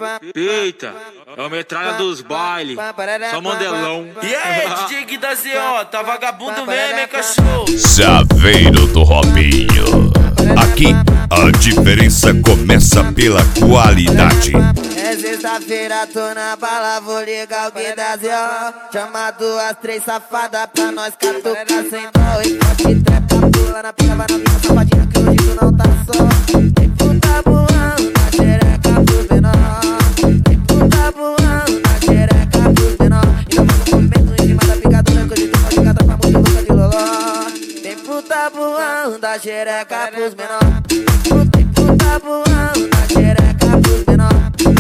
Eita, é o metralha dos bailes, só mandelão. E aí, DJ Gui da ZO, tá vagabundo mesmo, hein, cachorro? Chaveiro do Robinho. Aqui a diferença começa pela qualidade. É sexta-feira, tô na bala, vou ligar o Gui da ZO. Chama duas, três safadas pra nós catucar sem dó. E forte trepa, pula na pica, vai na minha safadinha que hoje tu não tá só. Tem puta voando na xereca pros menor. Tem puta voando na xereca pros menor. Então faz um movimento em cima da picadura que hoje tu pode catar pra muito louca de loló. Tem puta voando na xereca pros menor. Tem puta voando na xereca pros menor.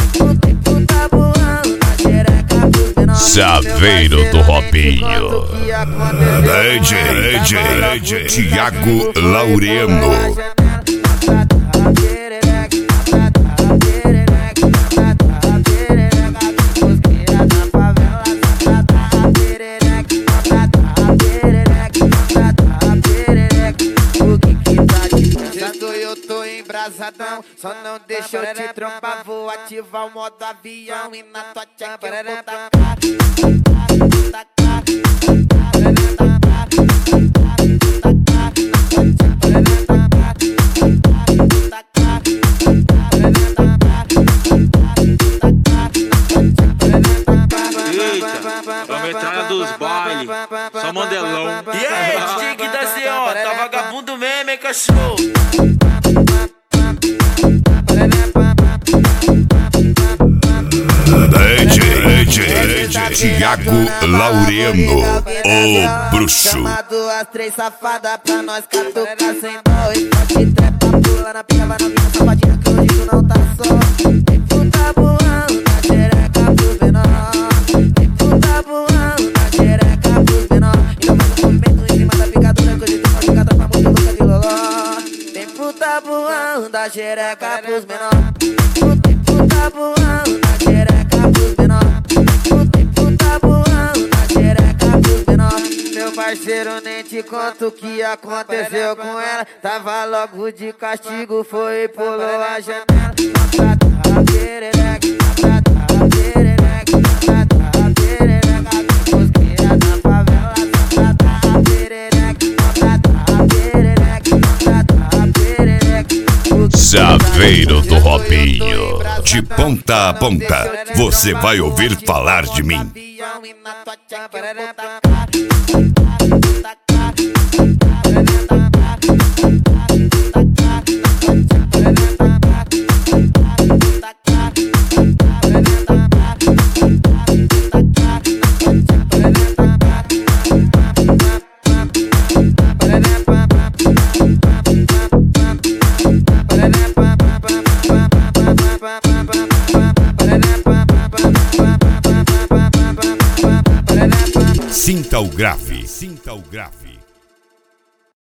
Chaveiro do Robinho. DJ Thiago Laureano. Eu tô embrasadão, só não deixa eu te trombar. Vou ativar o modo avião e na tua tcheca eu vou tacar. Eita, é o metralha dos bailes, só mandelão. E aí, DJ Gui da ZO, tá vagabundo mesmo, hein, cachorro? DJ Thiago Laureano, o bruxo. Chama duas, três safadas pra nós catucar sem dó. E forte trepa, pula na pica, vai na minha safadinha que hoje tu não tá só. Tem puta voando na xereca pros menor. Tem puta voando na xereca pros menor. Então faz um movimento em cima da picadura que hoje tu pode catar pra muito louca de loló. Tem puta voando na xereca pros menor. Tem puta voando na xereca pros menor. Tem puta voando na xereca pros menor. Meu parceiro, nem te conto o que aconteceu com ela. Tava logo de castigo, foi e pulou a janela. Chaveiro do Robinho. De ponta a ponta, você vai ouvir falar de mim. Sinta o grave.